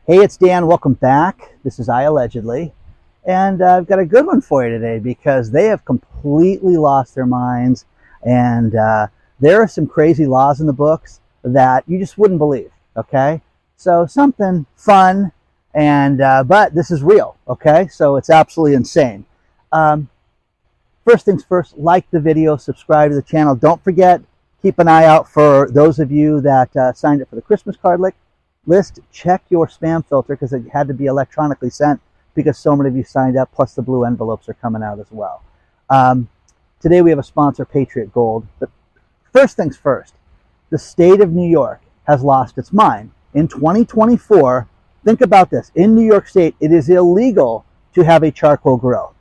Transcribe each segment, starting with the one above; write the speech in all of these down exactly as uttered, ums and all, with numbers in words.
Hey, it's Dan. Welcome back. This is I Allegedly. And uh, I've got a good one for you today because they have completely lost their minds. And uh, there are some crazy laws in the books that you just wouldn't believe, okay? So something fun, and uh, but this is real, okay? So it's absolutely insane. Um, first things first, like the video, subscribe to the channel. Don't forget, keep an eye out for those of you that uh, signed up for the Christmas card list. List, check your spam filter because it had to be electronically sent because so many of you signed up, plus the blue envelopes are coming out as well. Um, today we have a sponsor, Patriot Gold. But first things first, the state of New York has lost its mind. In twenty twenty-four, think about this. In New York State, it is illegal to have a charcoal grill.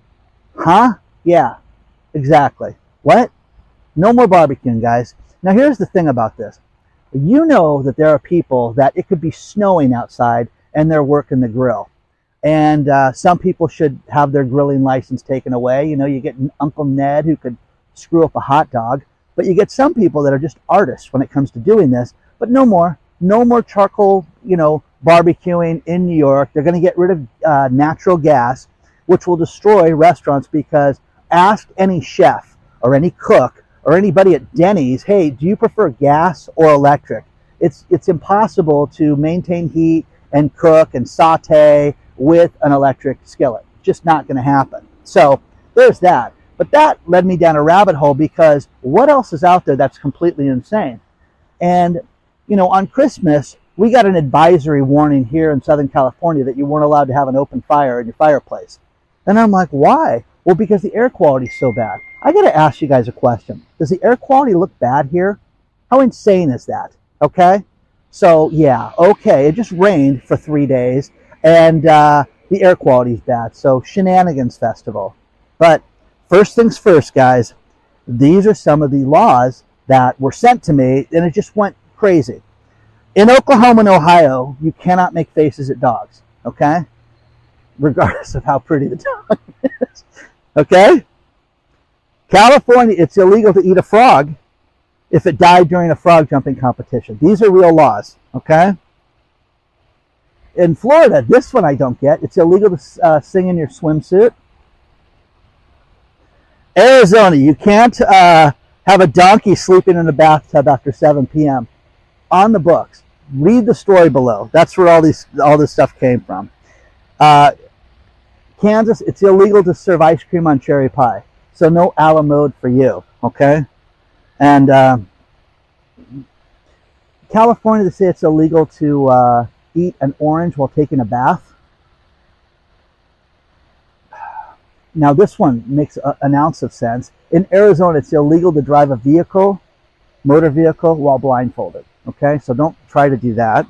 Huh? Yeah, exactly. What? No more barbecuing, guys. Now here's the thing about this. You know that there are people that it could be snowing outside and they're working the grill. And uh, some people should have their grilling license taken away. You know, you get Uncle Ned who could screw up a hot dog. But you get some people that are just artists when it comes to doing this. But no more. No more charcoal, you know, barbecuing in New York. They're going to get rid of uh, natural gas, which will destroy restaurants, because ask any chef or any cook or anybody at Denny's, hey, do you prefer gas or electric? It's, it's impossible to maintain heat and cook and saute with an electric skillet. It's just not going to happen. So there's that. But that led me down a rabbit hole, because what else is out there that's completely insane? And, you know, on Christmas, we got an advisory warning here in Southern California that you weren't allowed to have an open fire in your fireplace. And I'm like, why? Well, because the air quality is so bad. I got to ask you guys a question. Does the air quality look bad here? How insane is that? Okay? So, yeah, okay. It just rained for three days, and uh, the air quality is bad. So, Shenanigans Festival. But first things first, guys. These are some of the laws that were sent to me, and it just went crazy. In Oklahoma and Ohio, you cannot make faces at dogs. Okay? Regardless of how pretty the dog is. Okay? California, it's illegal to eat a frog if it died during a frog jumping competition. These are real laws, okay? In Florida, this one I don't get. It's illegal to uh, sing in your swimsuit. Arizona, you can't uh, have a donkey sleeping in a bathtub after seven p m On the books. Read the story below. That's where all these all this stuff came from. Uh, Kansas, it's illegal to serve ice cream on cherry pie. So no a la mode for you, okay? And uh, California, they say it's illegal to uh, eat an orange while taking a bath. Now this one makes a, an ounce of sense. In Arizona, it's illegal to drive a vehicle, motor vehicle, while blindfolded, okay? So don't try to do that.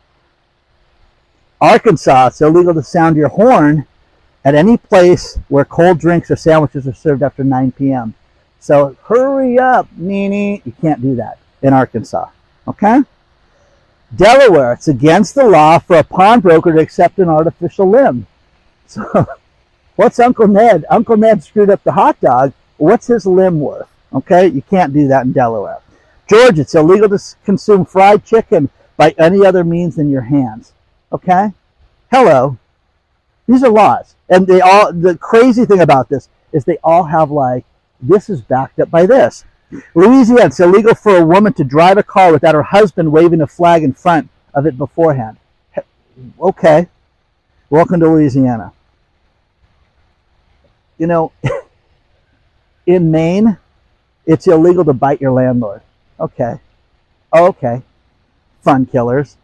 Arkansas, it's illegal to sound your horn at any place where cold drinks or sandwiches are served after nine p m So hurry up, Nene. You can't do that in Arkansas, okay? Delaware, it's against the law for a pawnbroker to accept an artificial limb. So what's Uncle Ned? Uncle Ned screwed up the hot dog. What's his limb worth? Okay, you can't do that in Delaware. Georgia, it's illegal to consume fried chicken by any other means than your hands. Okay? Hello. These are laws. And they all, the crazy thing about this is they all have, like, this is backed up by this. Louisiana, it's illegal for a woman to drive a car without her husband waving a flag in front of it beforehand. Okay. Welcome to Louisiana. You know, in Maine, it's illegal to bite your landlord. Okay. Okay. Fun killers.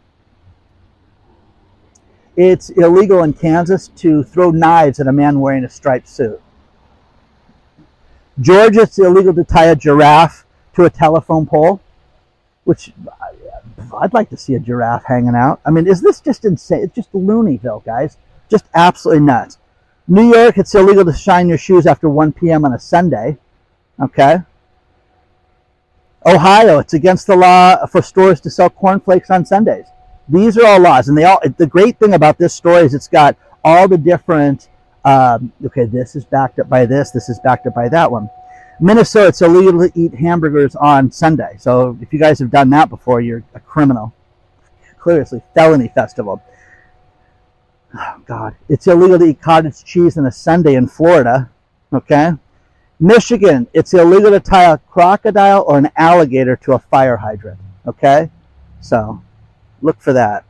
It's illegal in Kansas to throw knives at a man wearing a striped suit. Georgia, it's illegal to tie a giraffe to a telephone pole, which I'd like to see a giraffe hanging out. I mean, is this just insane? It's just Looneyville, guys. Just absolutely nuts. New York, it's illegal to shine your shoes after one p m on a Sunday. Okay. Ohio, it's against the law for stores to sell cornflakes on Sundays. These are all laws, and they all. The great thing about this story is it's got all the different. Um, okay, this is backed up by this. This is backed up by that one. Minnesota, it's illegal to eat hamburgers on Sunday. So if you guys have done that before, you're a criminal. seriously, felony festival. Oh, God. It's illegal to eat cottage cheese on a Sunday in Florida. Okay? Michigan, it's illegal to tie a crocodile or an alligator to a fire hydrant. Okay? So, look for that.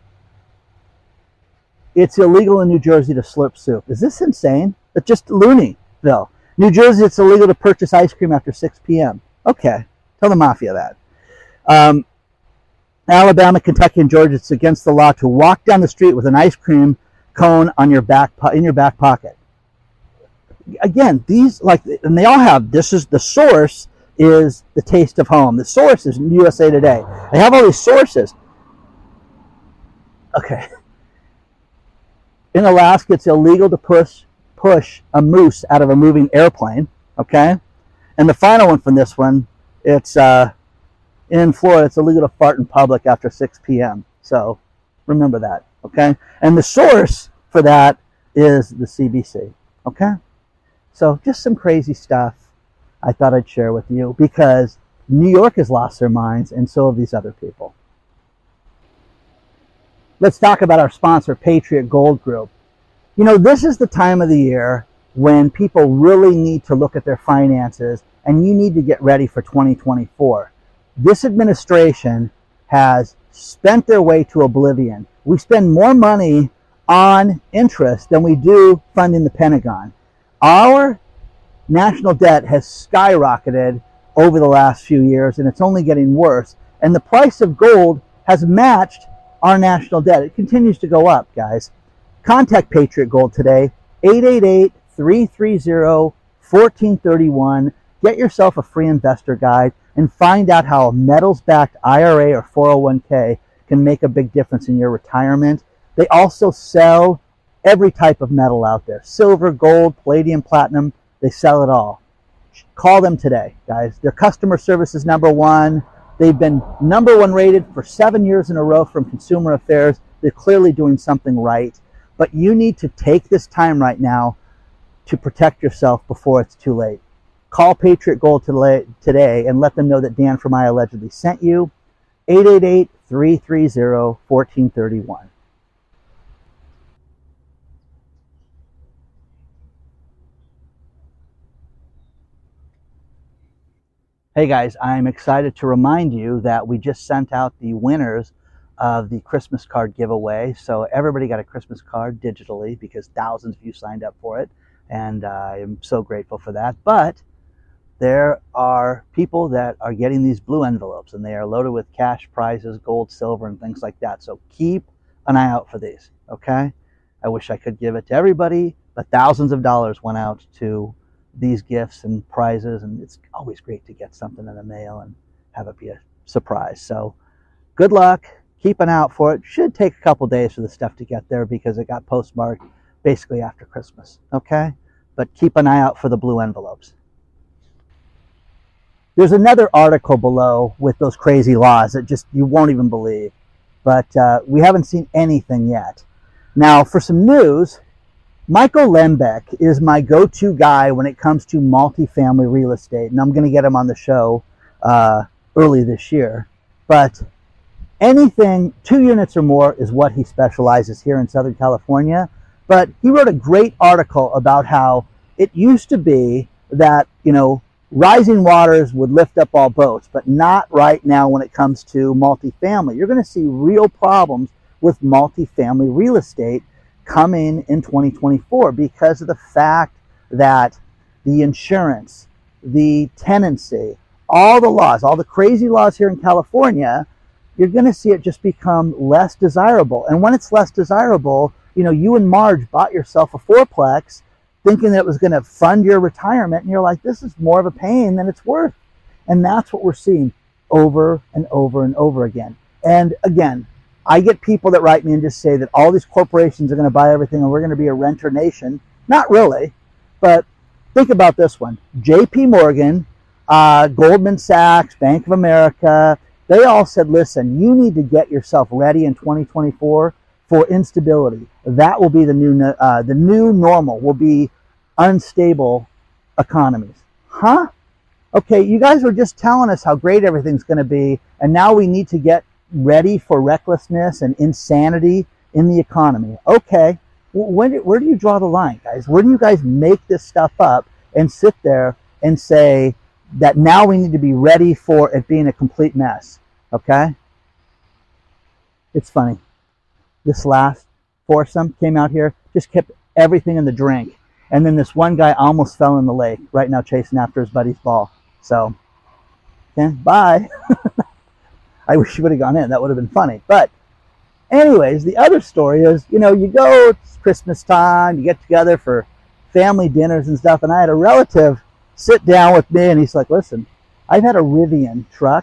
It's illegal in New Jersey to slurp soup. Is this insane? It's just Looneyville. New Jersey, it's illegal to purchase ice cream after six p m Okay. Tell the mafia that. Um, Alabama, Kentucky, and Georgia, it's against the law to walk down the street with an ice cream cone on your back in your back pocket. Again, these, like, and they all have, this is, the source is the Taste of Home. The source is U S A Today. They have all these sources. Okay. In Alaska, it's illegal to push, push a moose out of a moving airplane. Okay. And the final one from this one, it's, uh, in Florida, it's illegal to fart in public after six p m So remember that, okay? And the source for that is the C B C, okay? So just some crazy stuff I thought I'd share with you because New York has lost their minds and so have these other people. Let's talk about our sponsor, Patriot Gold Group. You know, this is the time of the year when people really need to look at their finances and you need to get ready for twenty twenty-four. This administration has spent their way to oblivion. We spend more money on interest than we do funding the Pentagon. Our national debt has skyrocketed over the last few years, and it's only getting worse. And the price of gold has matched our national debt. It continues to go up, guys. Contact Patriot Gold today, eight eight eight, three three zero, one four three one. Get yourself a free investor guide and find out how a metals-backed I R A or four oh one k can make a big difference in your retirement. They also sell every type of metal out there. Silver, gold, palladium, platinum. They sell it all. Call them today, guys. Their customer service is number one. They've been number one rated for seven years in a row from Consumer Affairs. They're clearly doing something right. But you need to take this time right now to protect yourself before it's too late. Call Patriot Gold today and let them know that Dan from I Allegedly sent you. eight eight eight, three three zero, one four three one. Hey guys, I'm excited to remind you that we just sent out the winners of the Christmas card giveaway. So everybody got a Christmas card digitally because thousands of you signed up for it. And uh, I'm so grateful for that. But there are people that are getting these blue envelopes and they are loaded with cash prizes, gold, silver, and things like that. So keep an eye out for these, okay? I wish I could give it to everybody, but thousands of dollars went out to these gifts and prizes, and it's always great to get something in the mail and have it be a surprise. So good luck. Keep an eye out for it. Should take a couple days for the stuff to get there because it got postmarked basically after Christmas, okay? But keep an eye out for the blue envelopes. There's another article below with those crazy laws that just you won't even believe, but uh, we haven't seen anything yet. Now, for some news, Michael Lembeck is my go-to guy when it comes to multifamily real estate, and I'm going to get him on the show uh, early this year. But anything two units or more is what he specializes here in Southern California. But he wrote a great article about how it used to be that, you know, rising waters would lift up all boats, but not right now when it comes to multifamily. You're going to see real problems with multifamily real estate coming in twenty twenty-four because of the fact that the insurance, the tenancy, all the laws, all the crazy laws here in California, you're going to see it just become less desirable. And when it's less desirable, you know, you and Marge bought yourself a fourplex thinking that it was going to fund your retirement, and you're like, this is more of a pain than it's worth. And that's what we're seeing over and over and over again. And again, I get people that write me and just say that all these corporations are going to buy everything and we're going to be a renter nation. Not really, but think about this one. J P Morgan, uh, Goldman Sachs, Bank of America, they all said, listen, you need to get yourself ready in twenty twenty-four for instability. That will be the new, uh, the new normal will be unstable economies. Huh? Okay, you guys were just telling us how great everything's going to be, and now we need to get ready for recklessness and insanity in the economy. Okay, when, where do you draw the line, guys? Where do you guys make this stuff up and sit there and say that now we need to be ready for it being a complete mess? Okay? It's funny. This last foursome came out here, just kept everything in the drink. And then this one guy almost fell in the lake, right now chasing after his buddy's ball. So, okay, bye. I wish you would have gone in. That would have been funny. But anyways, the other story is, you know, you go, it's Christmas time, you get together for family dinners and stuff. And I had a relative sit down with me and he's like, listen, I've had a Rivian truck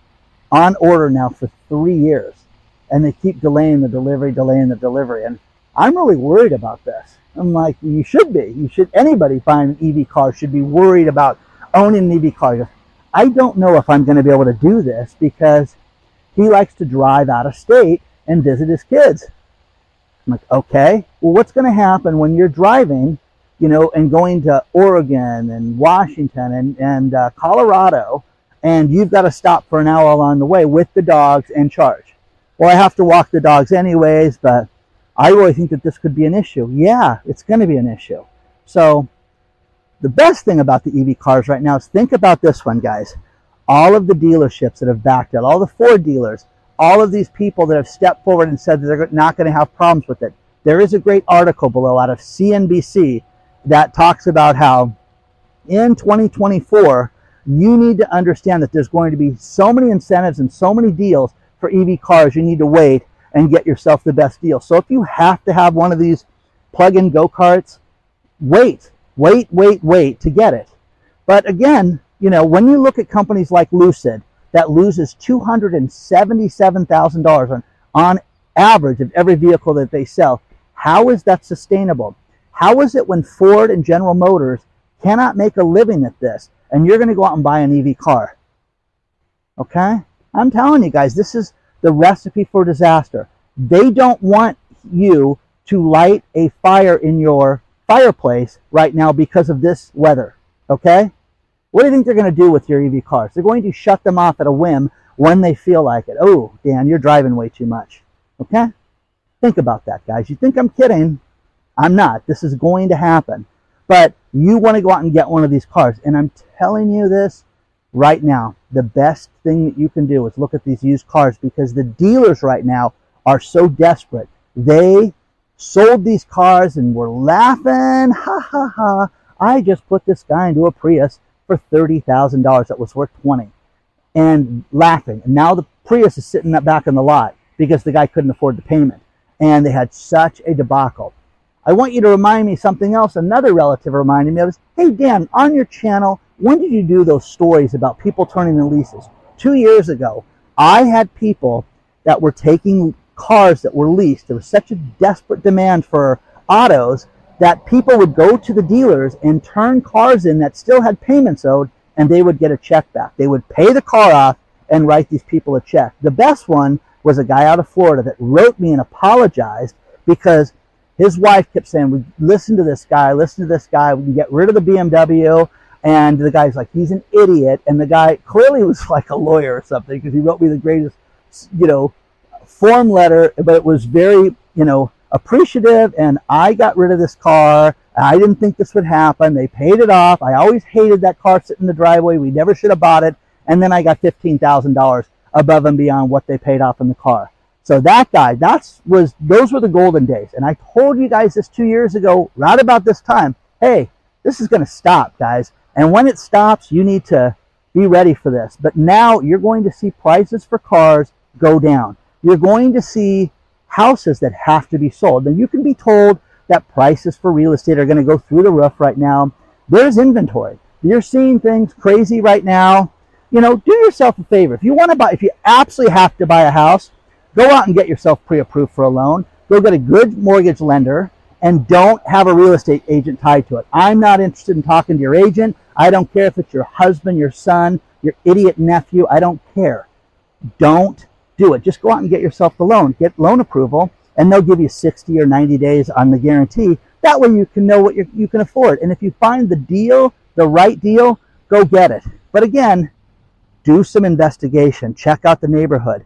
on order now for three years. And they keep delaying the delivery, delaying the delivery. And I'm really worried about this. I'm like, you should be. You should. Anybody buying an E V car should be worried about owning an E V car. He goes, I don't know if I'm going to be able to do this because he likes to drive out of state and visit his kids. I'm like, okay, well, what's going to happen when you're driving, you know, and going to Oregon and Washington and, and uh, Colorado, and you've got to stop for an hour along the way with the dogs and charge? Well, I have to walk the dogs anyways, but I really think that this could be an issue. Yeah, it's going to be an issue. So the best thing about the E V cars right now is think about this one, guys. All of the dealerships that have backed out, all the Ford dealers, all of these people that have stepped forward and said that they're not going to have problems with it. There is a great article below out of C N B C that talks about how in twenty twenty-four, you need to understand that there's going to be so many incentives and so many deals for E V cars, you need to wait and get yourself the best deal. So if you have to have one of these plug-in go-karts, wait, wait, wait, wait to get it. But again, you know, when you look at companies like Lucid that loses two hundred seventy-seven thousand dollars on, on average of every vehicle that they sell, how is that sustainable? How is it when Ford and General Motors cannot make a living at this and you're going to go out and buy an E V car? Okay? I'm telling you guys, this is the recipe for disaster. They don't want you to light a fire in your fireplace right now because of this weather. Okay? What do you think they're going to do with your E V cars? They're going to shut them off at a whim when they feel like it. Oh, Dan, you're driving way too much. Okay? Think about that, guys. You think I'm kidding? I'm not. This is going to happen. But you want to go out and get one of these cars. And I'm telling you this right now. The best thing that you can do is look at these used cars because the dealers right now are so desperate. They sold these cars and were laughing. Ha, ha, ha. I just put this guy into a Prius for thirty thousand dollars that was worth twenty thousand dollars and laughing. And now the Prius is sitting back in the lot because the guy couldn't afford the payment. And they had such a debacle. I want you to remind me something else. Another relative reminded me of this. Hey, Dan, on your channel, when did you do those stories about people turning in leases? Two years ago, I had people that were taking cars that were leased. There was such a desperate demand for autos that people would go to the dealers and turn cars in that still had payments owed, and they would get a check back. They would pay the car off and write these people a check. The best one was a guy out of Florida that wrote me and apologized because his wife kept saying, we listen to this guy, listen to this guy, we can get rid of the B M W. And the guy's like, he's an idiot. And the guy clearly was like a lawyer or something because he wrote me the greatest, you know, form letter, but it was very, you know, appreciative. And I got rid of this car. I didn't think this would happen. They paid it off. I always hated that car sitting in the driveway. We never should have bought it. And then I got fifteen thousand dollars above and beyond what they paid off in the car. So that guy, that's was those were the golden days. And I told you guys this two years ago, right about this time, hey, this is going to stop, guys. And when it stops, you need to be ready for this. But now you're going to see prices for cars go down. You're going to see houses that have to be sold. Now, you can be told that prices for real estate are going to go through the roof right now. There's inventory. You're seeing things crazy right now. You know, do yourself a favor. If you want to buy, if you absolutely have to buy a house, go out and get yourself pre-approved for a loan. Go get a good mortgage lender and don't have a real estate agent tied to it. I'm not interested in talking to your agent. I don't care if it's your husband, your son, your idiot nephew. I don't care. Don't do it. Just go out and get yourself the loan. Get loan approval, and they'll give you sixty or ninety days on the guarantee. That way you can know what you're, you can afford. And if you find the deal, the right deal, go get it. But again, do some investigation. Check out the neighborhood.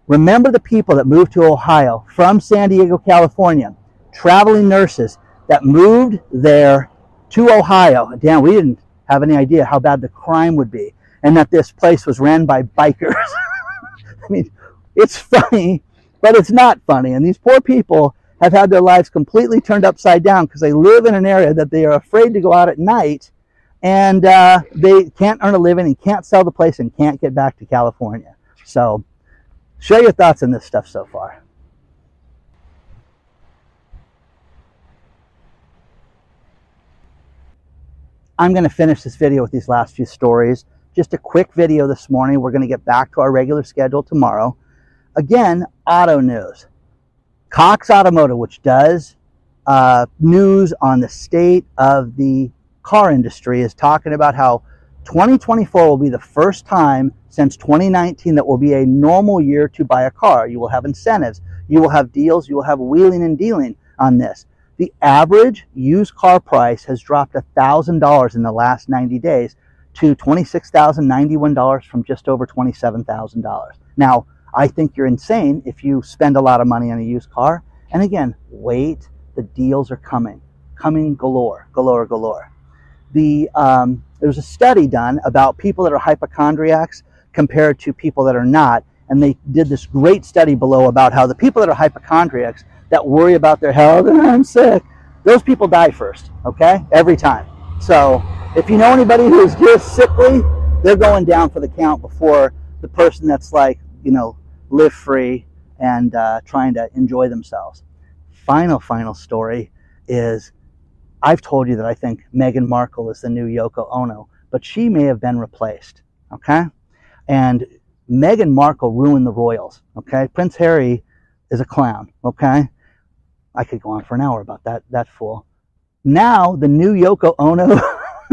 Remember the people that moved to Ohio from San Diego, California, traveling nurses that moved there to Ohio. Damn, we didn't have any idea how bad the crime would be, and that this place was ran by bikers. I mean, it's funny, but it's not funny. And these poor people have had their lives completely turned upside down because they live in an area that they are afraid to go out at night, and uh, they can't earn a living and can't sell the place and can't get back to California. So share your thoughts on this stuff so far. I'm going to finish this video with these last few stories. Just a quick video this morning. We're going to get back to our regular schedule tomorrow. Again, auto news. Cox Automotive, which does uh, news on the state of the car industry, is talking about how twenty twenty-four will be the first time since twenty nineteen that will be a normal year to buy a car. You will have incentives. You will have deals. You will have wheeling and dealing on this. The average used car price has dropped one thousand dollars in the last ninety days to twenty-six thousand ninety-one dollars from just over twenty-seven thousand dollars. Now, I think you're insane if you spend a lot of money on a used car. And again, wait, the deals are coming, coming galore, galore, galore. The, um, there's a study done about people that are hypochondriacs compared to people that are not. And they did this great study below about how the people that are hypochondriacs that worry about their health, and I'm sick, those people die first, okay? Every time. So if you know anybody who's just sickly, they're going down for the count before the person that's like, you know, live free and uh, trying to enjoy themselves. Final, final story is, I've told you that I think Meghan Markle is the new Yoko Ono, but she may have been replaced, okay? And Meghan Markle ruined the royals, okay? Prince Harry is a clown, okay? I could go on for an hour about that, that fool. Now, the new Yoko Ono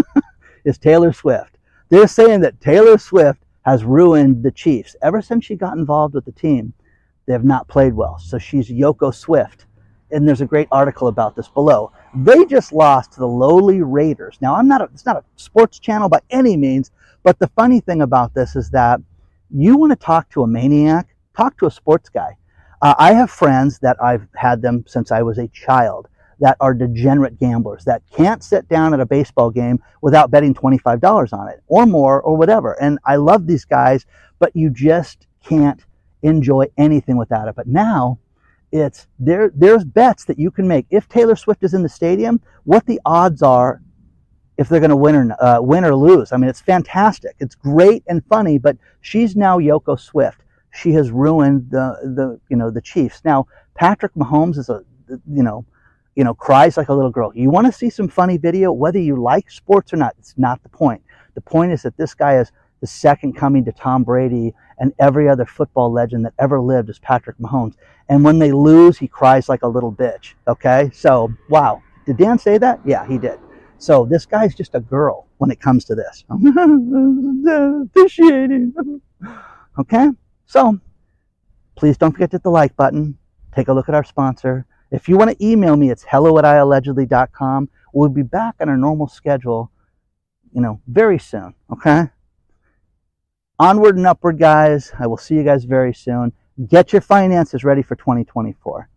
is Taylor Swift. They're saying that Taylor Swift has ruined the Chiefs. Ever since she got involved with the team, they have not played well. So she's Yoko Swift. And there's a great article about this below. They just lost to the lowly Raiders. Now, I'm not a, it's not a sports channel by any means, but the funny thing about this is that you want to talk to a maniac, talk to a sports guy. Uh, I have friends that I've had them since I was a child that are degenerate gamblers that can't sit down at a baseball game without betting twenty-five dollars on it or more or whatever. And I love these guys, but you just can't enjoy anything without it. But now it's there. There's bets that you can make. If Taylor Swift is in the stadium, what the odds are if they're going to win or uh, win or lose. I mean, it's fantastic. It's great and funny. But she's now Yoko Swift. She has ruined the the you know the Chiefs. Now Patrick Mahomes is a you know you know cries like a little girl. You want to see some funny video, whether you like sports or not. It's not the point. The point is that this guy is the second coming to Tom Brady and every other football legend that ever lived is Patrick Mahomes. And when they lose, he cries like a little bitch. Okay, so wow, did Dan say that? Yeah, he did. So this guy's just a girl when it comes to this. Officiating. Okay. So, please don't forget to hit the like button. Take a look at our sponsor. If you want to email me, it's hello at I allegedly dot com. We'll be back on our normal schedule, you know, very soon, okay? Onward and upward, guys. I will see you guys very soon. Get your finances ready for twenty twenty-four.